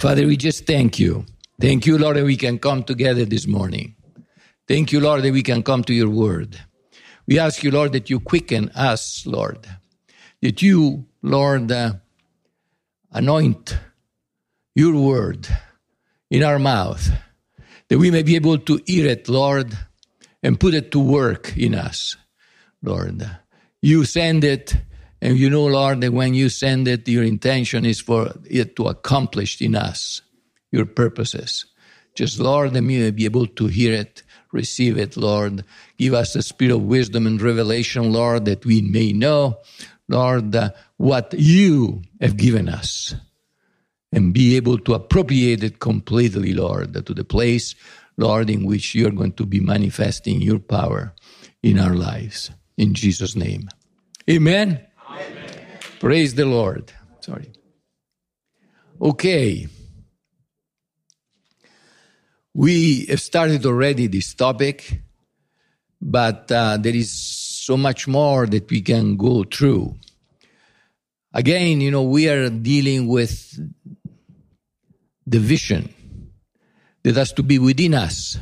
Father, we just thank you. Thank you, Lord, that we can come together this morning. Thank you, Lord, that we can come to your word. We ask you, Lord, that you quicken us, Lord. That you, Lord, anoint your word in our mouth. That we may be able to hear it, Lord, and put it to work in us, Lord. You send it, and you know, Lord, that when you send it, your intention is for it to accomplish in us your purposes. Just, Lord, that we may be able to hear it, receive it, Lord. Give us the spirit of wisdom and revelation, Lord, that we may know, Lord, what you have given us and be able to appropriate it completely, Lord, to the place, Lord, in which you're going to be manifesting your power in our lives. In Jesus' name. Amen. Amen. Praise the Lord. Sorry. Okay. We have started already this topic, but there is so much more that we can go through. Again, we are dealing with the vision that has to be within us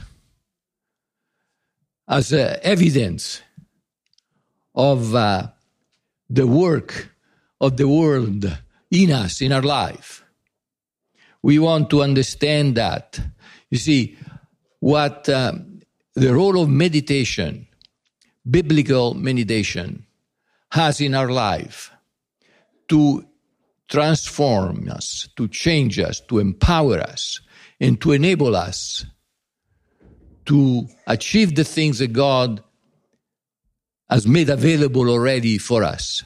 as evidence of the work of the world in us, in our life. We want to understand that. You see, what the role of meditation, biblical meditation, has in our life to transform us, to change us, to empower us, and to enable us to achieve the things that God has made available already for us.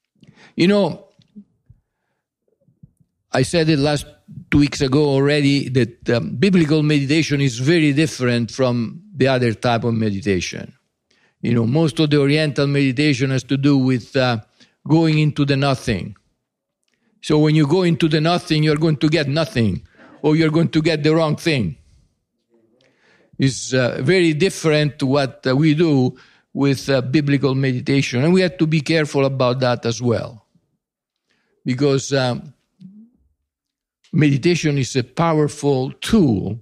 I said it last 2 weeks ago already that biblical meditation is very different from the other type of meditation. Most of the Oriental meditation has to do with going into the nothing. So when you go into the nothing, you're going to get nothing, or you're going to get the wrong thing. It's very different to what we do with biblical meditation. And we have to be careful about that as well. Because meditation is a powerful tool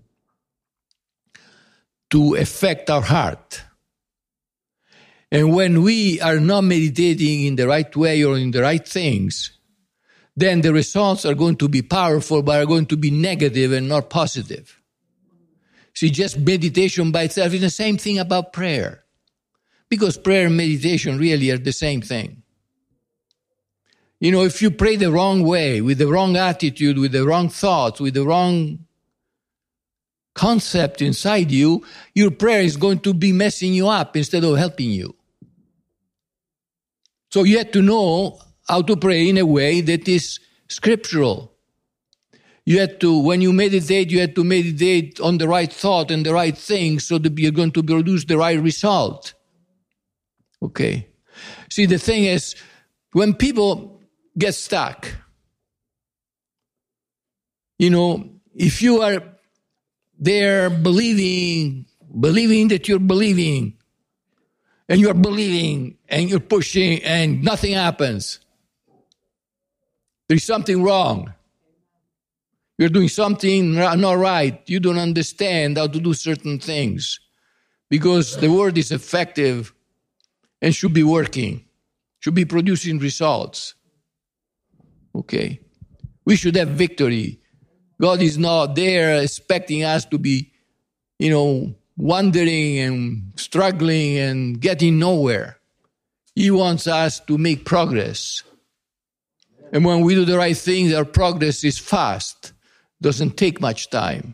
to affect our heart. And when we are not meditating in the right way or in the right things, then the results are going to be powerful, but are going to be negative and not positive. See, just meditation by itself is the same thing about prayer. Because prayer and meditation really are the same thing. If you pray the wrong way, with the wrong attitude, with the wrong thoughts, with the wrong concept inside you, your prayer is going to be messing you up instead of helping you. So you have to know how to pray in a way that is scriptural. When you meditate, you have to meditate on the right thought and the right thing so that you're going to produce the right result. Okay. See, the thing is, when people get stuck, if you are there believing that you're believing, and you're believing, and you're pushing, and nothing happens, there's something wrong. You're doing something not right. You don't understand how to do certain things. Because the word is effective and should be working, should be producing results. Okay? We should have victory. God is not there expecting us to be, wandering and struggling and getting nowhere. He wants us to make progress. And when we do the right things, our progress is fast. Doesn't take much time.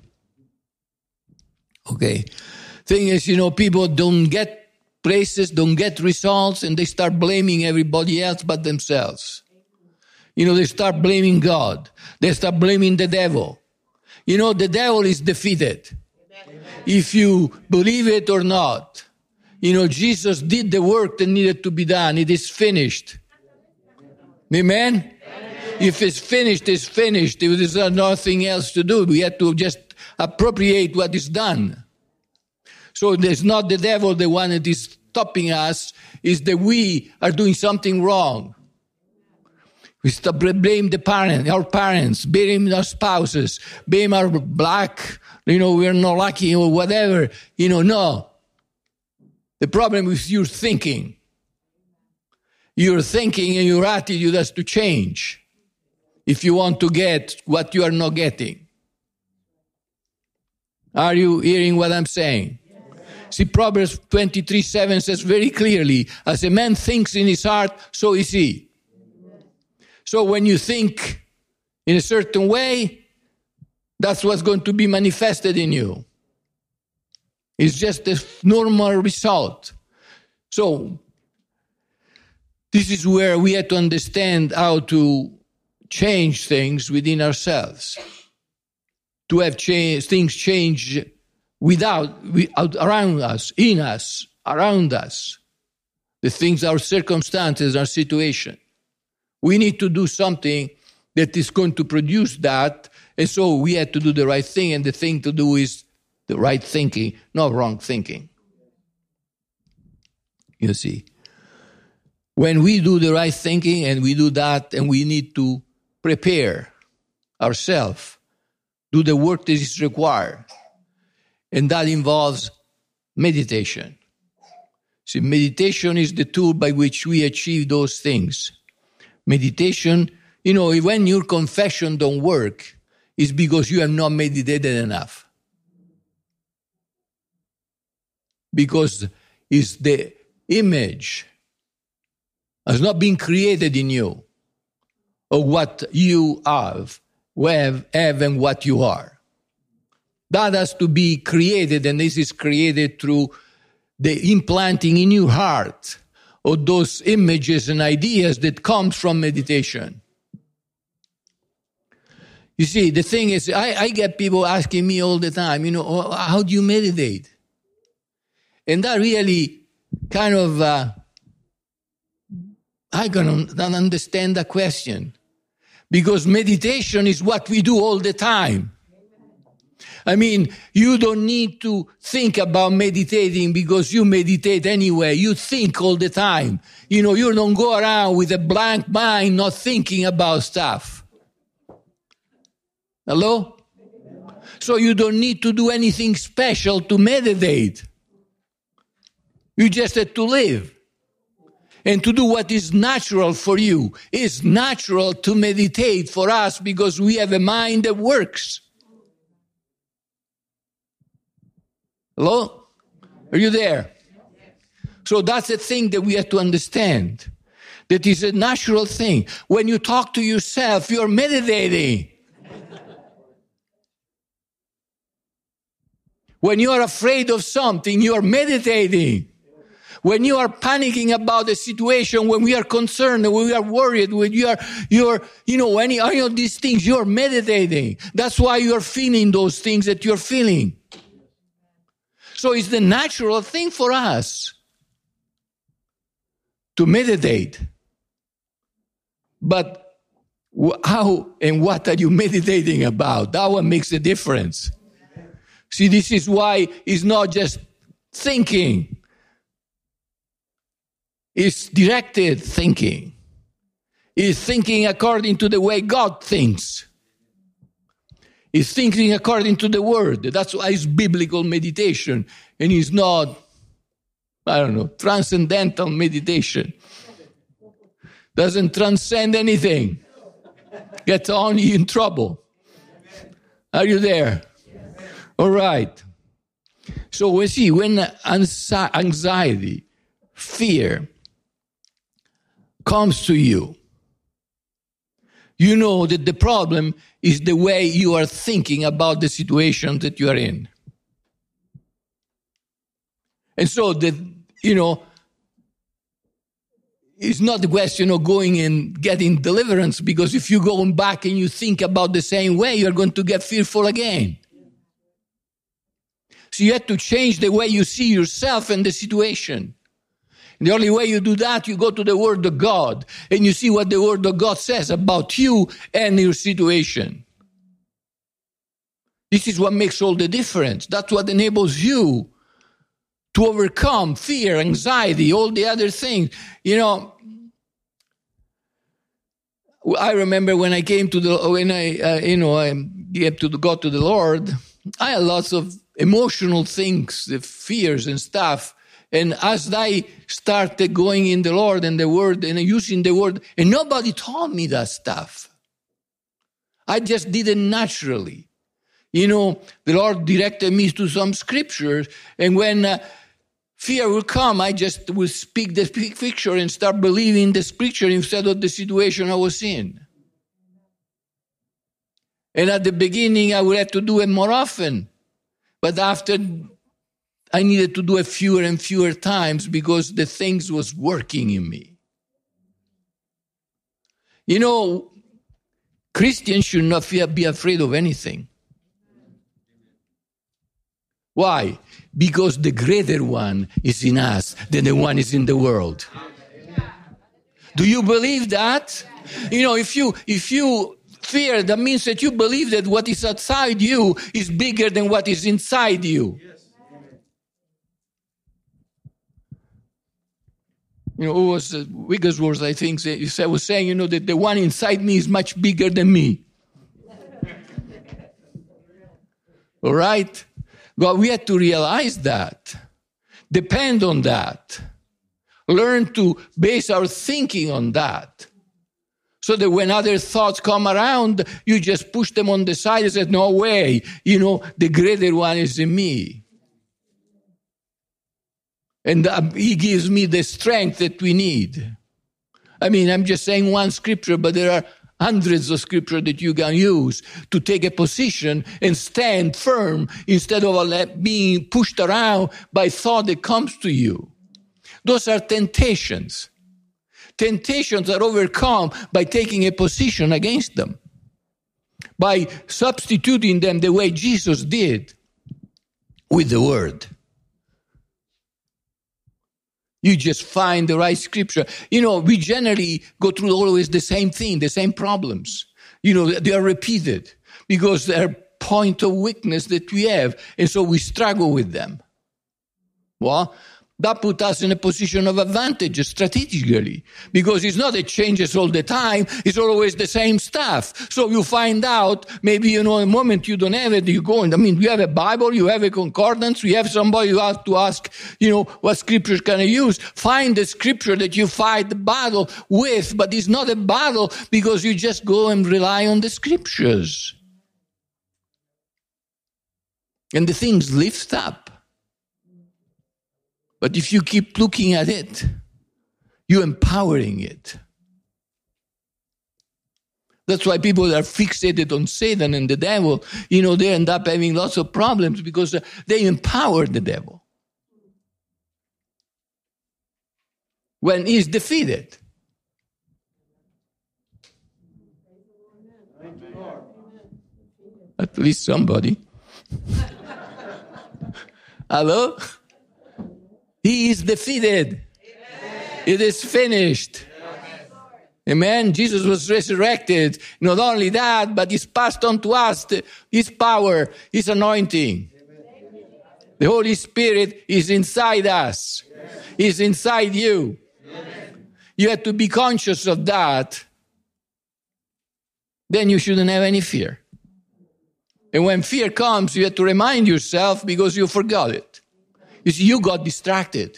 Okay? Thing is, people don't get places, don't get results, and they start blaming everybody else but themselves. They start blaming God. They start blaming the devil. The devil is defeated. Amen. If you believe it or not. Jesus did the work that needed to be done. It is finished. Amen? Amen. If it's finished, it's finished. If there's nothing else to do, we have to just appropriate what is done. So there's not the devil, the one that is stopping us, is that we are doing something wrong. We stop blame our parents, blame our spouses, blame our black, we're not lucky or whatever. No. The problem is your thinking. Your thinking and your attitude has to change if you want to get what you are not getting. Are you hearing what I'm saying? See, Proverbs 23:7 says very clearly, as a man thinks in his heart, so is he. So when you think in a certain way, that's what's going to be manifested in you. It's just a normal result. So this is where we have to understand how to change things within ourselves. To have things change around us, in us, around us. The things, our circumstances, our situation. We need to do something that is going to produce that. And so we have to do the right thing. And the thing to do is the right thinking, not wrong thinking. You see. When we do the right thinking and we do that, and we need to prepare ourselves, do the work that is required. And that involves meditation. See, meditation is the tool by which we achieve those things. Meditation, when your confession don't work, it's because you have not meditated enough. Because it's the image has not been created in you of what you have and what you are. That has to be created, and this is created through the implanting in your heart of those images and ideas that comes from meditation. You see, the thing is, I get people asking me all the time, how do you meditate? And that really kind of, I don't understand the question. Because meditation is what we do all the time. I mean, you don't need to think about meditating because you meditate anyway. You think all the time. You don't go around with a blank mind not thinking about stuff. Hello? So you don't need to do anything special to meditate. You just have to live. And to do what is natural for you. It's natural to meditate for us because we have a mind that works. Hello? Are you there? So that's the thing that we have to understand. That is a natural thing. When you talk to yourself, you're meditating. When you are afraid of something, you are meditating. When you are panicking about a situation, when we are concerned, when we are worried, when any of these things, you're meditating. That's why you're feeling those things that you're feeling. So it's the natural thing for us to meditate. But how and what are you meditating about? That one makes a difference. See, this is why it's not just thinking. It's directed thinking. It's thinking according to the way God thinks. It's thinking according to the Word. That's why it's biblical meditation. And it's not, transcendental meditation. Doesn't transcend anything. Gets only in trouble. Are you there? All right. So we see when anxiety, fear comes to you, you know that the problem is the way you are thinking about the situation that you are in. And so that, it's not the question of going and getting deliverance, because if you go back and you think about the same way, you're going to get fearful again. So you have to change the way you see yourself and the situation. And the only way you do that, you go to the Word of God and you see what the Word of God says about you and your situation. This is what makes all the difference. That's what enables you to overcome fear, anxiety, all the other things. I remember when I came to I get to go to the Lord, I had lots of emotional things, the fears and stuff. And as I started going in the Lord and the Word and using the Word, and nobody taught me that stuff. I just did it naturally. The Lord directed me to some scriptures, and when fear will come, I just will speak the picture and start believing the scripture instead of the situation I was in. And at the beginning, I would have to do it more often. But after, I needed to do it fewer and fewer times because the things was working in me. Christians should not be afraid of anything. Why? Because the greater one is in us than the one is in the world. Do you believe that? If you fear, that means that you believe that what is outside you is bigger than what is inside you. Who was Wigglesworth, I think, was saying, that the one inside me is much bigger than me. All right? But we have to realize that. Depend on that. Learn to base our thinking on that. So that when other thoughts come around, you just push them on the side and say, no way, the greater one is in me. And he gives me the strength that we need. I'm just saying one scripture, but there are hundreds of scripture that you can use to take a position and stand firm instead of being pushed around by thought that comes to you. Those are temptations. Temptations are overcome by taking a position against them, by substituting them the way Jesus did with the Word. You just find the right scripture. We generally go through always the same thing, the same problems. They are repeated because they're point of weakness that we have, and so we struggle with them. Well, that puts us in a position of advantage strategically, because it's not that it changes all the time, it's always the same stuff. So you find out, maybe, a moment you don't have it, you go, you have a Bible, you have a concordance, you have somebody you have to ask, what scriptures can I use? Find the scripture that you fight the battle with, but it's not a battle because you just go and rely on the scriptures. And the things lift up. But if you keep looking at it, you're empowering it. That's why people are fixated on Satan and the devil. They end up having lots of problems because they empower the devil when he's defeated. At least somebody. Hello? He is defeated. Amen. It is finished. Amen. Jesus was resurrected. Not only that, but he's passed on to us his power, his anointing. Amen. The Holy Spirit is inside us. He's inside you. Amen. You have to be conscious of that. Then you shouldn't have any fear. And when fear comes, you have to remind yourself because you forgot it. You see, you got distracted.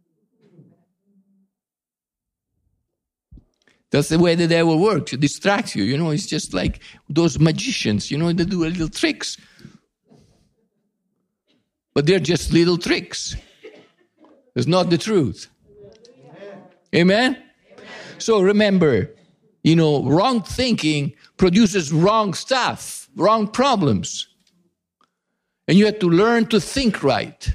That's the way the devil works. It distracts you. It's just like those magicians, they do little tricks. But they're just little tricks. It's not the truth. Amen? Amen? So remember, wrong thinking produces wrong stuff, wrong problems. And you have to learn to think right.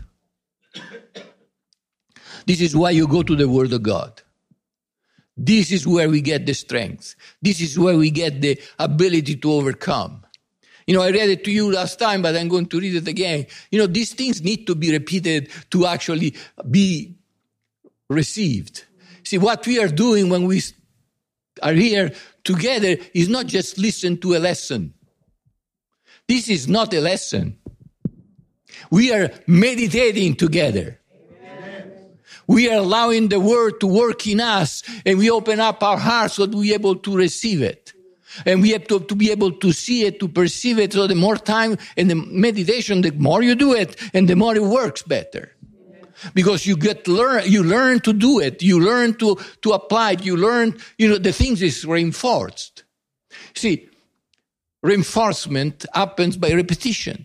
This is why you go to the Word of God. This is where we get the strength. This is where we get the ability to overcome. I read it to you last time, but I'm going to read it again. These things need to be repeated to actually be received. See, what we are doing when we are here together is not just listen to a lesson. This is not a lesson. We are meditating together. We are allowing the word to work in us, and we open up our hearts so that we are able to receive it. And we have to be able to see it, to perceive it. So the more time and the meditation, the more you do it, and the more it works better. Because you learn to do it. You learn to apply it. You learn, the things is reinforced. See, reinforcement happens by repetition.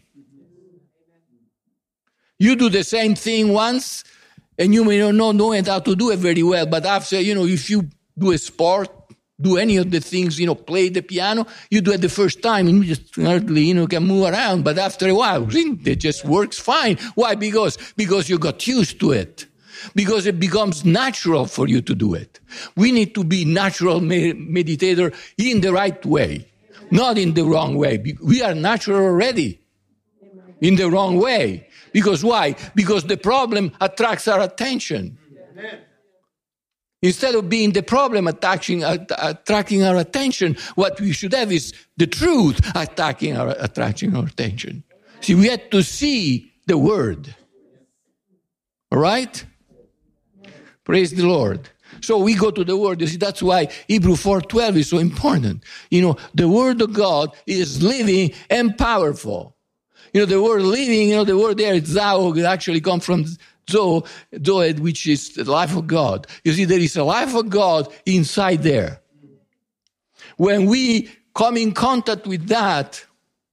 You do the same thing once, and you may not know how to do it very well. But after, if you do a sport, do any of the things, play the piano, you do it the first time, and you just hardly, can move around. But after a while, it just works fine. Why? Because you got used to it. Because it becomes natural for you to do it. We need to be natural meditator in the right way, not in the wrong way. We are natural already in the wrong way. Because why? Because the problem attracts our attention. Amen. Instead of being the problem attracting our attention, what we should have is the truth attracting our attention. See, we have to see the word. All right? Praise the Lord. So we go to the word. You see, that's why Hebrews 4:12 is so important. The word of God is living and powerful. The word living, the word there, Zoe, it actually comes from Zoe, which is the life of God. You see, there is a life of God inside there. When we come in contact with that,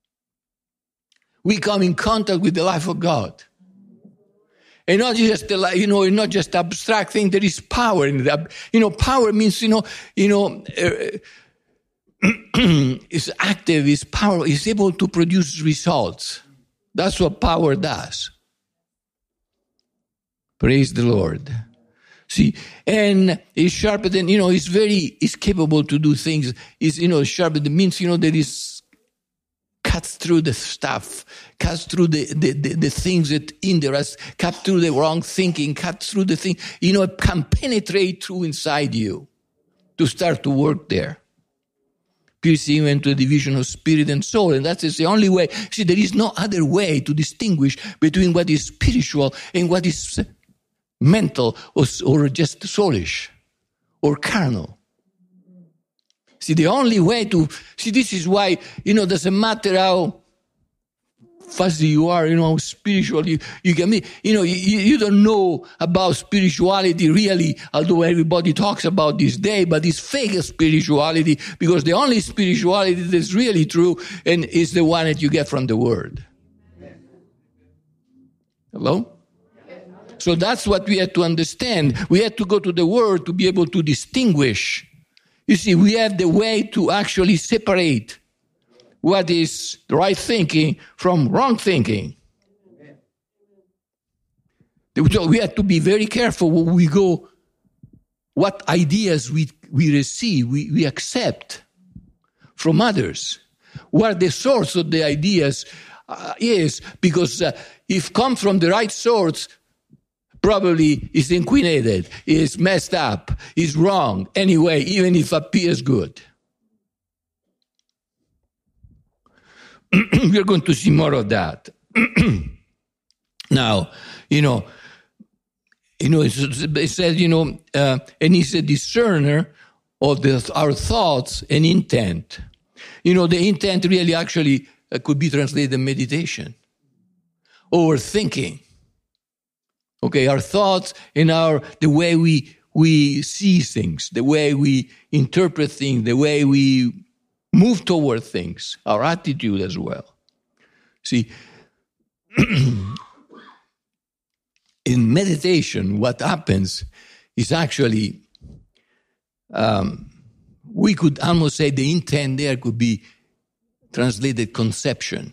we come in contact with the life of God. And not just not just abstract thing. There is power in that. Power means is active, is power, is able to produce results. That's what power does. Praise the Lord. See, and it's sharper than, it's capable to do things. It's sharper than means, that is cuts through the stuff, cuts through the things that hinder us, cuts through the wrong thinking, cuts through the thing, it can penetrate through inside you to start to work there. Piercing even to the division of spirit and soul. And that is the only way. See, there is no other way to distinguish between what is spiritual and what is mental or just soulish or carnal. See, the only way this is why, doesn't matter how fuzzy you are, how spiritual you can be. You don't know about spirituality really, although everybody talks about this day, but it's fake spirituality, because the only spirituality that's really true and is the one that you get from the Word. Hello? So that's what we have to understand. We have to go to the Word to be able to distinguish. You see, we have the way to actually separate what is the right thinking from wrong thinking. We have to be very careful when we go, what ideas we receive, we accept from others. What the source of the ideas is, because if come from the right source, probably is inquinated, is messed up, is wrong anyway, even if appears good. We're going to see more of that. Now, it says, and he's a discerner of our thoughts and intent. The intent really actually could be translated meditation, overthinking. Okay, our thoughts and the way we see things, the way we interpret things, the way we move toward things, our attitude as well. See, in meditation, what happens is actually, we could almost say the intent there could be translated conception.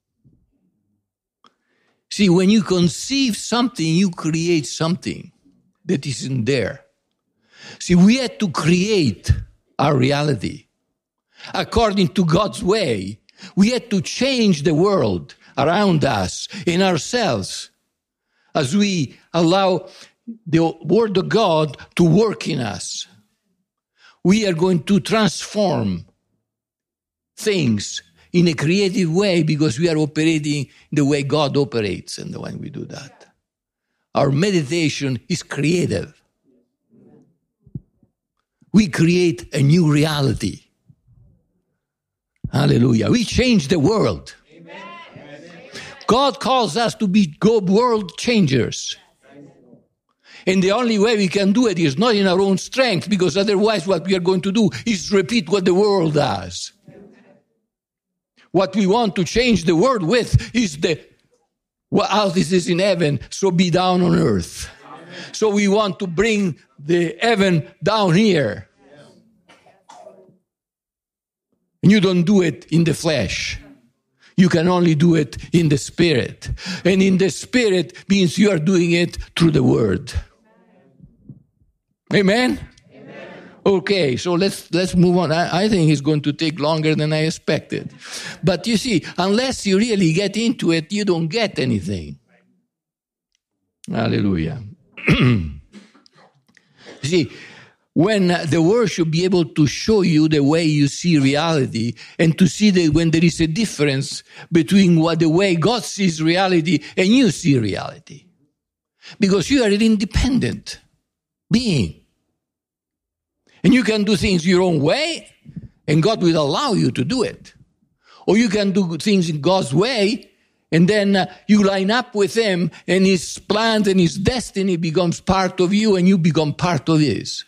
See, when you conceive something, you create something that isn't there. See, we had to create our reality according to God's way. We had to change the world around us, in ourselves, as we allow the Word of God to work in us. We are going to transform things in a creative way, because we are operating the way God operates, and when we do that. our meditation is creative. We create a new reality. Hallelujah. We change the world. Amen. God calls us to be world changers. And the only way we can do it is not in our own strength, because otherwise what we are going to do is repeat what the world does. What we want to change the world with is as this is in heaven, so be down on earth. Amen. So we want to bring the heaven down here. And you don't do it in the flesh. You can only do it in the Spirit. And in the Spirit means you are doing it through the Word. Amen? Amen. Okay, so let's move on. I think it's going to take longer than I expected. But you see, unless you really get into it, you don't get anything. Hallelujah. See, when the Word should be able to show you the way you see reality, and to see that when there is a difference between the way God sees reality and you see reality. Because you are an independent being. And you can do things your own way, and God will allow you to do it. Or you can do things in God's way, and then you line up with Him, and His plans and His destiny becomes part of you, and you become part of His.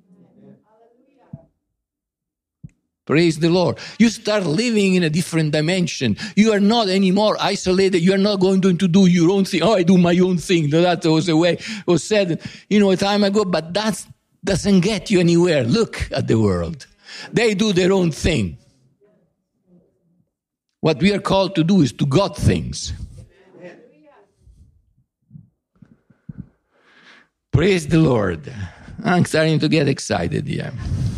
Praise the Lord. You start living in a different dimension. You are not anymore isolated. You are not going to do your own thing. Oh, I do my own thing. That was the way it was said, a time ago. But that doesn't get you anywhere. Look at the world. They do their own thing. What we are called to do is to God things. Praise the Lord. I'm starting to get excited here.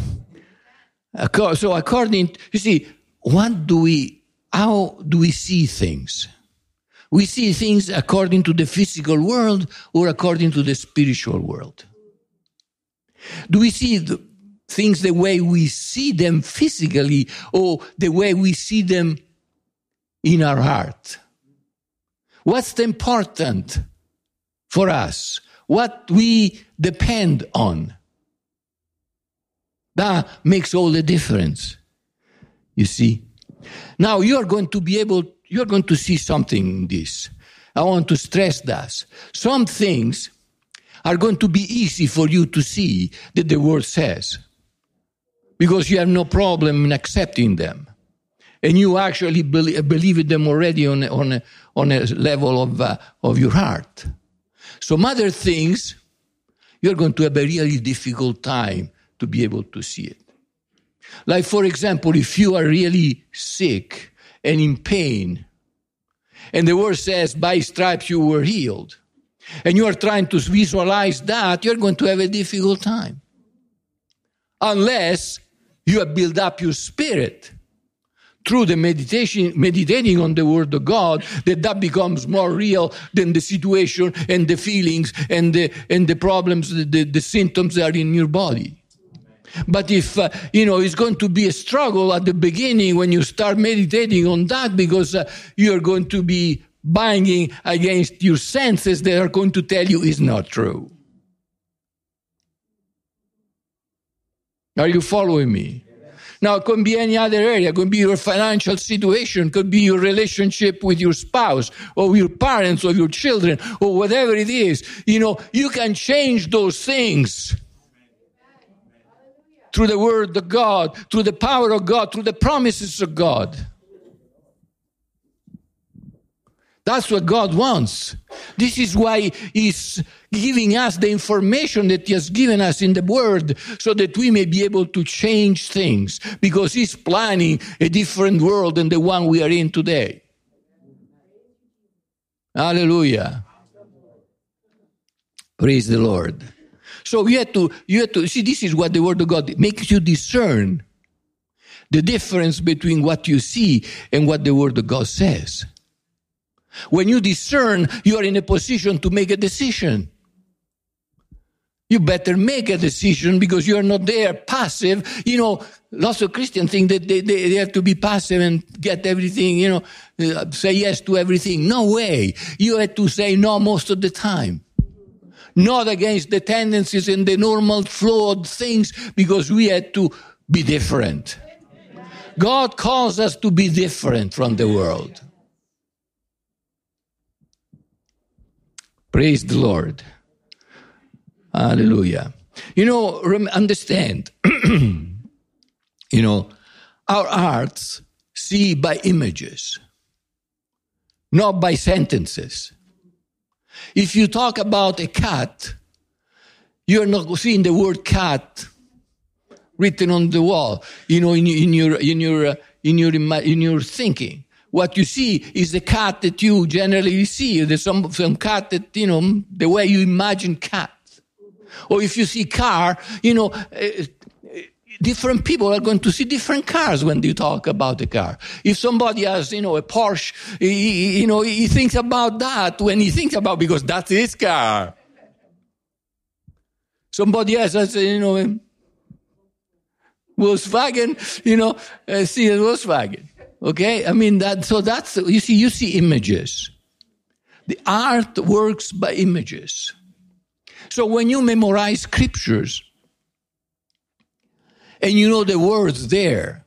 So you see, how do we see things? We see things according to the physical world or according to the spiritual world? Do we see things the way we see them physically or the way we see them in our heart? What's important for us? What we depend on? That makes all the difference, you see. Now, you're going to see something in this. I want to stress that. Some things are going to be easy for you to see that the Word says, because you have no problem in accepting them. And you actually believe them already on a level of your heart. Some other things, you're going to have a really difficult time to be able to see it. Like, for example, if you are really sick and in pain, and the Word says, by stripes you were healed, and you are trying to visualize that, you're going to have a difficult time. Unless you have built up your spirit through the meditating on the Word of God, that becomes more real than the situation and the feelings and the problems, the symptoms that are in your body. But if, it's going to be a struggle at the beginning when you start meditating on that, because you're going to be banging against your senses that are going to tell you it's not true. Are you following me? Now, it could be any other area. It could be your financial situation. It could be your relationship with your spouse or your parents or your children or whatever it is. You can change those things through the Word of God, through the power of God, through the promises of God. That's what God wants. This is why He's giving us the information that He has given us in the Word, so that we may be able to change things, because He's planning a different world than the one we are in today. Hallelujah. Praise the Lord. So you have to see, this is what the Word of God makes you discern the difference between what you see and what the Word of God says. When you discern, you are in a position to make a decision. You better make a decision, because you are not there passive. Lots of Christians think that they have to be passive and get everything, say yes to everything. No way. You have to say no most of the time. not against the tendencies and the normal flow of things, because we had to be different. God calls us to be different from the world. Praise the Lord. Hallelujah. Understand, our hearts see by images, not by sentences. If you talk about a cat, you're not seeing the word cat written on the wall, in your thinking. What you see is the cat that you generally see. There's some cat that, the way you imagine cat. Or if you see car, different people are going to see different cars when you talk about the car. If somebody has, a Porsche, he thinks about that when he thinks about, because that's his car. Somebody else has, Volkswagen, see a Volkswagen. Okay? That's, you see images. The art works by images. So when you memorize scriptures, and the words there,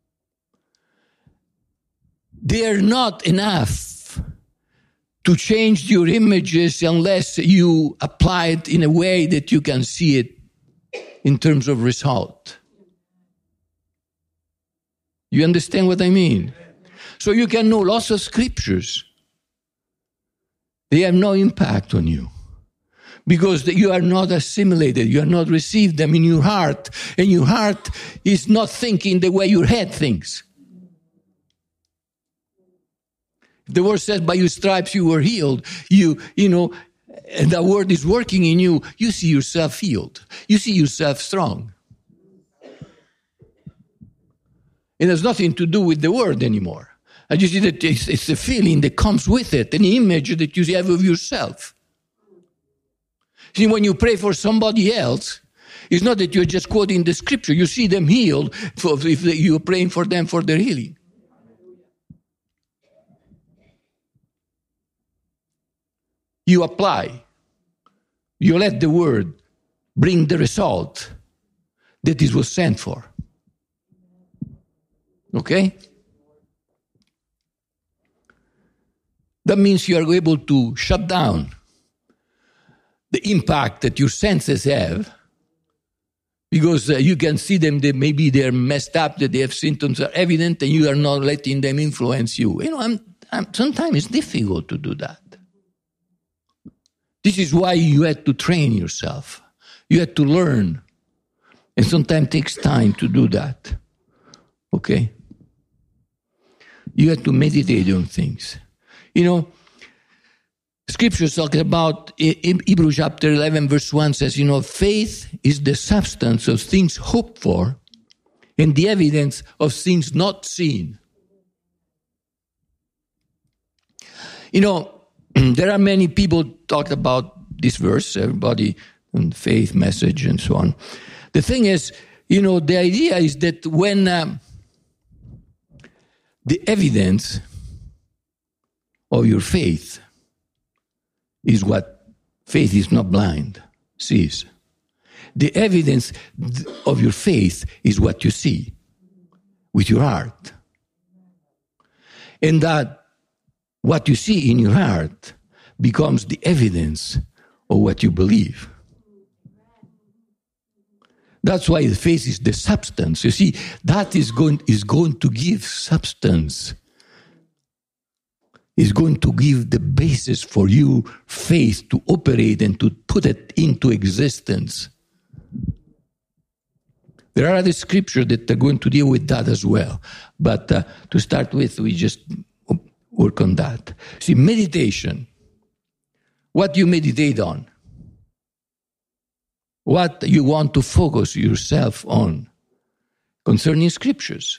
they're not enough to change your images unless you apply it in a way that you can see it in terms of result. You understand what I mean? So you can know lots of scriptures. They have no impact on you, because you are not assimilated. You are not received them in your heart. And your heart is not thinking the way your head thinks. The word says, by your stripes you were healed. And the word is working in you. You see yourself healed. You see yourself strong. It has nothing to do with the word anymore. And you see that it's a feeling that comes with it, an image that you have of yourself. See, when you pray for somebody else, it's not that you're just quoting the scripture. You see them healed if you're praying for them for their healing. You apply. You let the word bring the result that it was sent for. Okay? That means you are able to shut down the impact that your senses have, because you can see them, that maybe they're messed up, that they have symptoms are evident, and you are not letting them influence you. Sometimes it's difficult to do that. This is why you had to train yourself. You had to learn. And sometimes it takes time to do that. Okay? You have to meditate on things. Scripture talks about, Hebrews chapter 11, verse 1 says, faith is the substance of things hoped for and the evidence of things not seen. There are many people talk about this verse, everybody on faith message and so on. The thing is, the idea is that when the evidence of your faith is what faith is not blind, sees. The evidence of your faith is what you see with your heart. And that what you see in your heart becomes the evidence of what you believe. That's why the faith is the substance. You see, that is going to give substance. Is going to give the basis for you faith to operate and to put it into existence. There are other scriptures that are going to deal with that as well. But to start with, we just work on that. See, meditation. What you meditate on. What you want to focus yourself on concerning scriptures.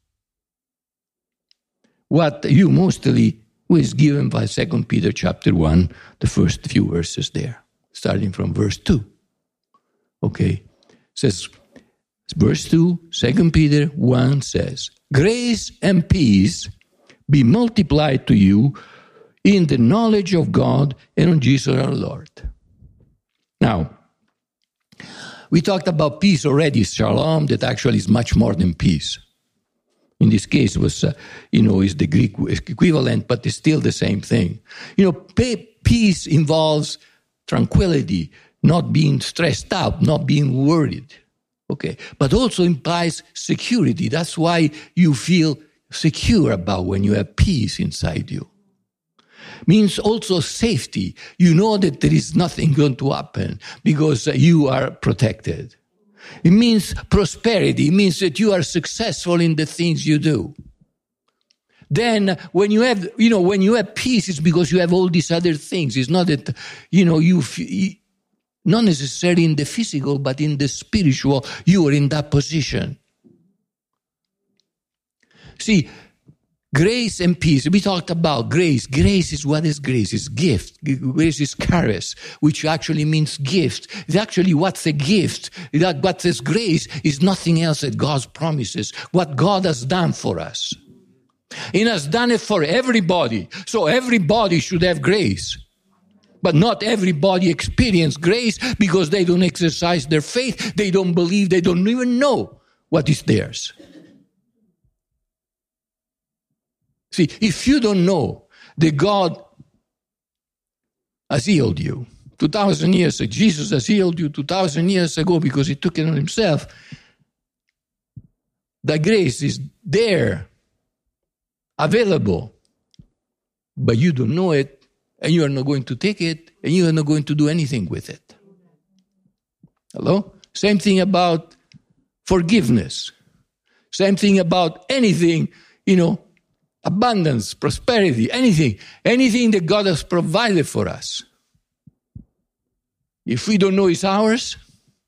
What you mostly was given by 2 Peter chapter 1, the first few verses there, starting from verse 2. Okay? It says, verse 2, 2 Peter 1 says, grace and peace be multiplied to you in the knowledge of God and on Jesus our Lord. Now, we talked about peace already, shalom, that actually is much more than peace. In this case, it was, is the Greek equivalent, but it's still the same thing. Peace involves tranquility, not being stressed out, not being worried. Okay, but also implies security. That's why you feel secure about when you have peace inside you. Means also safety. You know that there is nothing going to happen because you are protected. It means prosperity. It means that you are successful in the things you do. Then when you have peace, it's because you have all these other things. It's not that, not necessarily in the physical, but in the spiritual, you are in that position. See, grace and peace. We talked about grace. Grace is what is grace? It's gift. Grace is charis, which actually means gift. It's actually what's a gift. What is grace is nothing else that God's promises. What God has done for us. He has done it for everybody. So everybody should have grace. But not everybody experience grace because they don't exercise their faith. They don't believe. They don't even know what is theirs. See, if you don't know that God has healed you 2,000 years ago, Jesus has healed you 2,000 years ago because he took it on himself, that grace is there, available, but you don't know it, and you are not going to take it, and you are not going to do anything with it. Hello? Same thing about forgiveness. Same thing about anything, abundance, prosperity, anything that God has provided for us. If we don't know it's ours,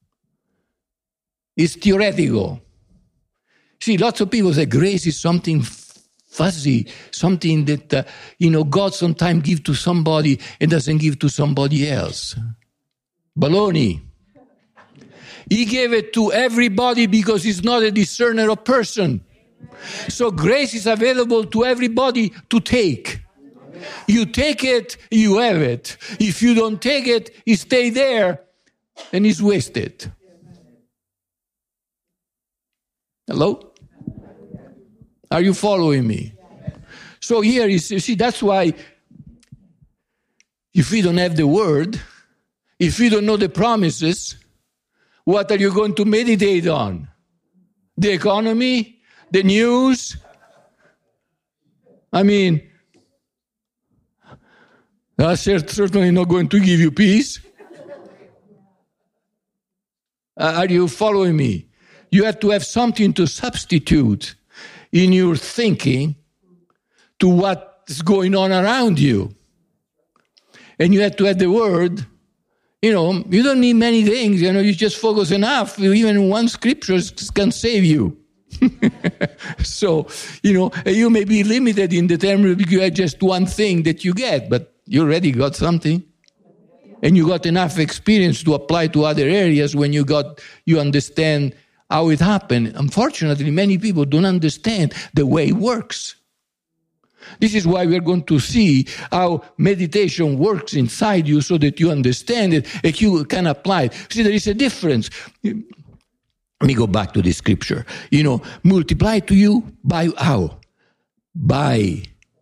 it's theoretical. See, lots of people say grace is something fuzzy, something that, God sometimes gives to somebody and doesn't give to somebody else. Baloney. He gave it to everybody because he's not a discerner of person. So grace is available to everybody to take. You take it, you have it. If you don't take it, it stays there and it's wasted. Hello? Are you following me? So here, you see, that's why if we don't have the word, if we don't know the promises, what are you going to meditate on? The economy? The news? That's certainly not going to give you peace. Are you following me? You have to have something to substitute in your thinking to what's going on around you. And you have to have the word. You don't need many things. You just focus enough. Even one scripture can save you. So, you may be limited in the term because you have just one thing that you get, but you already got something. And you got enough experience to apply to other areas when you understand how it happened. Unfortunately, many people don't understand the way it works. This is why we're going to see how meditation works inside you so that you understand it and you can apply it. See, there is a difference. Let me go back to the scripture. Multiply to you by how? By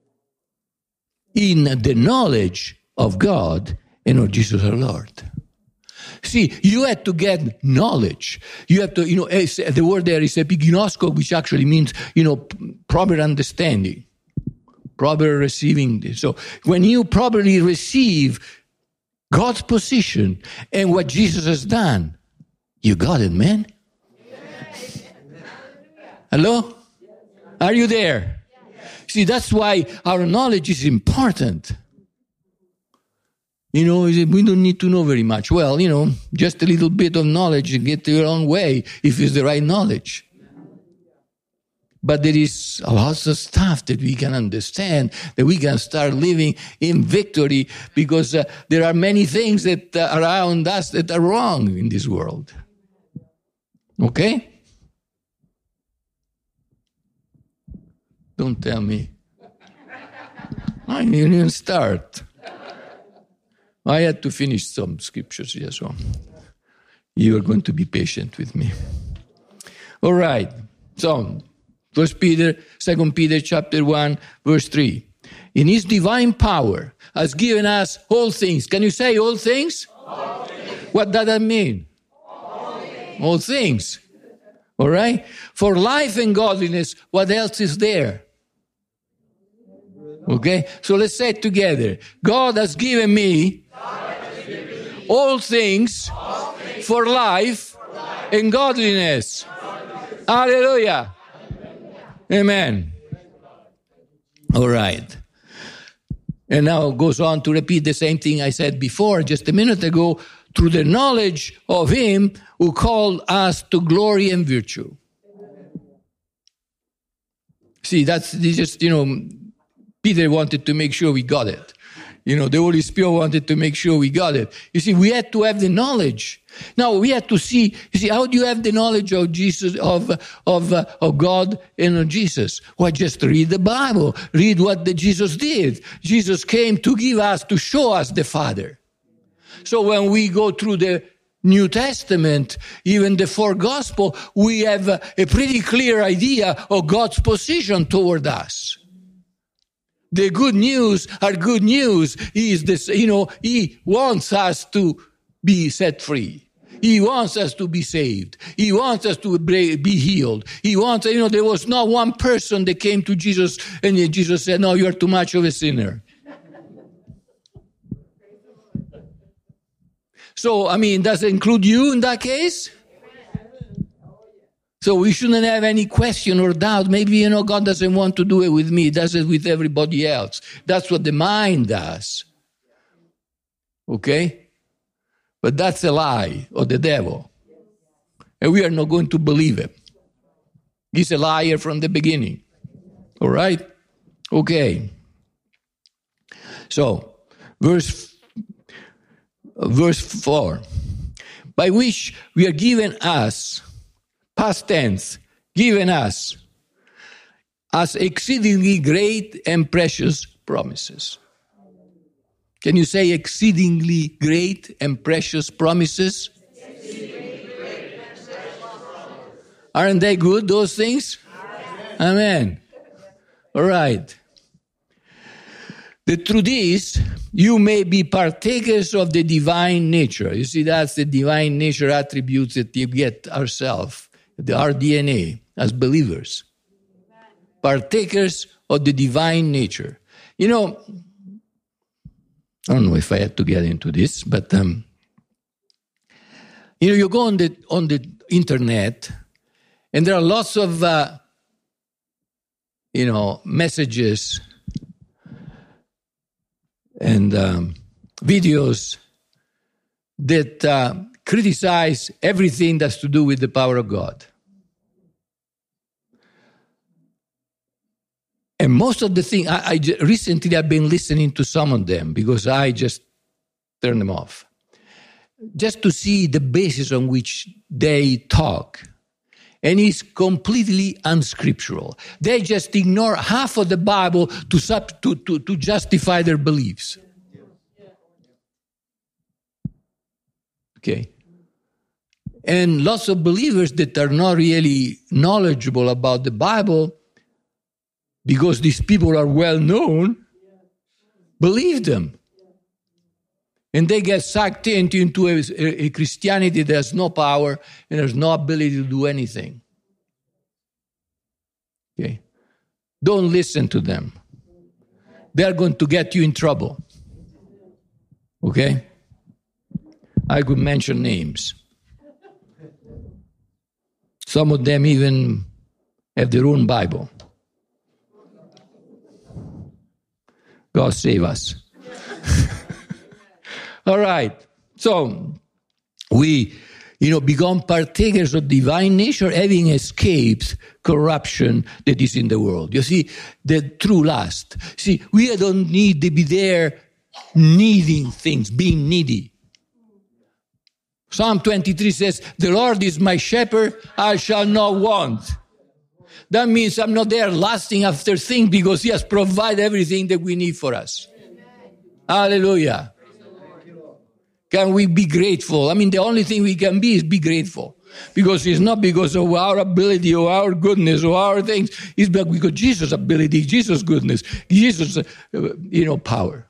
in the knowledge of God and of Jesus our Lord. See, you have to get knowledge. You have to, the word there is epiginosko, which actually means, proper understanding. Proper receiving this. So when you properly receive God's position and what Jesus has done, you got it, man. Hello? Are you there? See, that's why our knowledge is important. We don't need to know very much. Well, just a little bit of knowledge to get your own way if it's the right knowledge. But there is lots of stuff that we can understand, that we can start living in victory because there are many things that are around us that are wrong in this world. Okay? Don't tell me. I didn't even start. I had to finish some scriptures here, so you are going to be patient with me. All right. So, 2 Peter chapter 1, verse 3. In his divine power has given us all things. Can you say all things? All things. What does that mean? All things. All things. All right? For life and godliness, what else is there? Okay? So let's say it together. God has given me all things for life and godliness. Hallelujah. Amen. All right. And now it goes on to repeat the same thing I said before, just a minute ago, through the knowledge of him who called us to glory and virtue. See, that's just, Peter wanted to make sure we got it. The Holy Spirit wanted to make sure we got it. You see, we had to have the knowledge. Now, we had to see, how do you have the knowledge of Jesus, of God and of Jesus? Well, just read the Bible. Read what Jesus did. Jesus came to show us the Father. So when we go through the New Testament, even the four Gospels, we have a pretty clear idea of God's position toward us. The good news are good news. He wants us to be set free. He wants us to be saved. He wants us to be healed. He wants, there was not one person that came to Jesus and Jesus said, no, you're too much of a sinner. So, does it include you in that case? So we shouldn't have any question or doubt. Maybe, God doesn't want to do it with me. He does it with everybody else. That's what the mind does. Okay? But that's a lie of the devil. And we are not going to believe him. He's a liar from the beginning. All right? Okay. So, verse 4. By which we are given us, past tense, given us as exceedingly great and precious promises. Can you say exceedingly great and precious promises? Aren't they good, those things? Amen. All right. The truth is, you may be partakers of the divine nature. You see, that's the divine nature attributes that you get ourselves, our DNA as believers. Partakers of the divine nature. I don't know if I had to get into this, but you go on the internet, and there are lots of messages and videos that criticize everything that's to do with the power of God. And most of the things, recently I've been listening to some of them because I just turned them off. Just to see the basis on which they talk. And it's completely unscriptural. They just ignore half of the Bible to justify their beliefs. Okay. And lots of believers that are not really knowledgeable about the Bible, because these people are well known, believe them. And they get sucked into a Christianity that has no power and has no ability to do anything. Okay? Don't listen to them. They're going to get you in trouble. Okay? I could mention names. Some of them even have their own Bible. God save us. All right. So, we, become partakers of divine nature, having escaped corruption that is in the world. You see, the true lust. See, we don't need to be there needing things, being needy. Psalm 23 says, the Lord is my shepherd, I shall not want. That means I'm not there lusting after things because he has provided everything that we need for us. Amen. Hallelujah. can we be grateful? I mean, the only thing we can be is be grateful. Because it's not because of our ability or our goodness or our things. It's because Jesus' ability, Jesus' goodness, Jesus' power.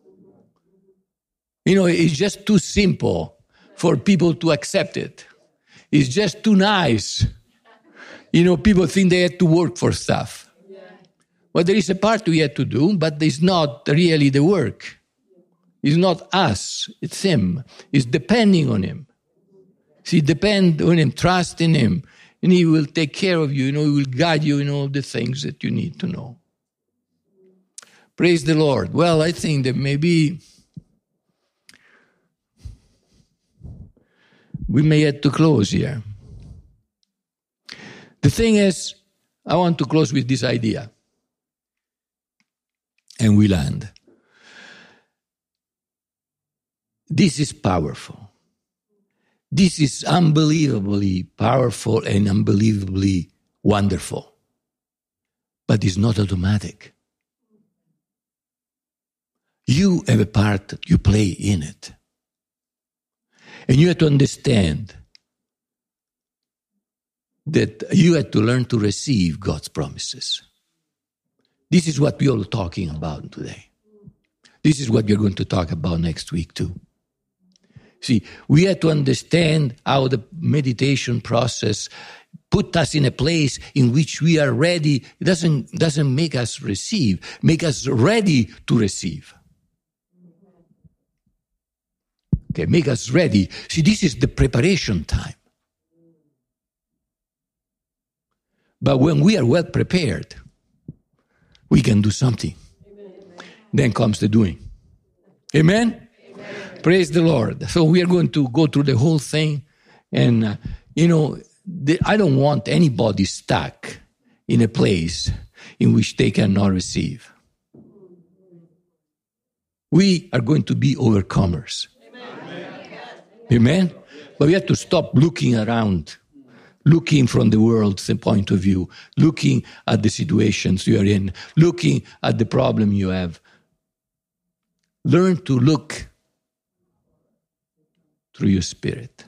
It's just too simple for people to accept it. It's just too nice. People think they have to work for stuff. Well, there is a part we have to do, but it's not really the work. It's not us, it's Him. It's depending on Him. See, depend on Him, trust in Him, and He will take care of you. He will guide you in all the things that you need to know. Praise the Lord. Well, I think that maybe we may have to close here. The thing is, I want to close with this idea. And we land. This is powerful. This is unbelievably powerful and unbelievably wonderful. But it's not automatic. You have a part you play in it. And you have to understand that you have to learn to receive God's promises. This is what we are talking about today. This is what we're going to talk about next week too. See, we have to understand how the meditation process put us in a place in which we are ready. It doesn't make us receive, make us ready to receive. Okay, make us ready. See, this is the preparation time. But when we are well prepared, we can do something. Amen. Then comes the doing. Amen? Amen? Praise the Lord. So we are going to go through the whole thing. And, I don't want anybody stuck in a place in which they cannot receive. We are going to be overcomers. Amen? Amen? But we have to stop looking around. Looking from the world's point of view, looking at the situations you are in, looking at the problem you have. Learn to look through your spirit.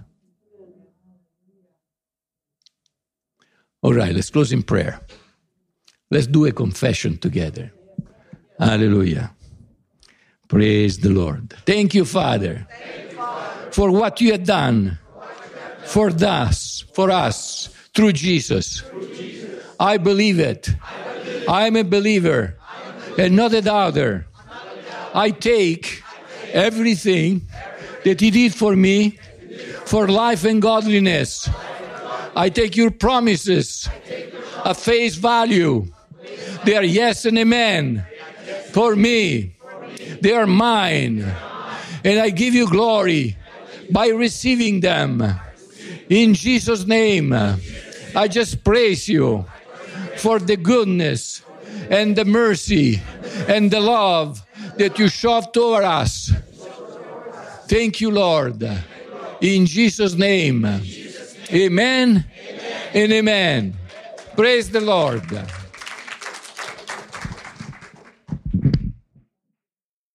All right, let's close in prayer. Let's do a confession together. Hallelujah. Praise the Lord. Thank you, Father, for what you have done. For us, through Jesus. I believe it. I'm a believer and not a doubter. I take everything that He did for me for life and godliness. I take your promises at face value. They are yes and amen for me. They are mine. And I give you glory by receiving them. In Jesus' name, I just praise you for the goodness and the mercy and the love that you showed toward us. Thank you, Lord. In Jesus' name, amen and amen. Praise the Lord.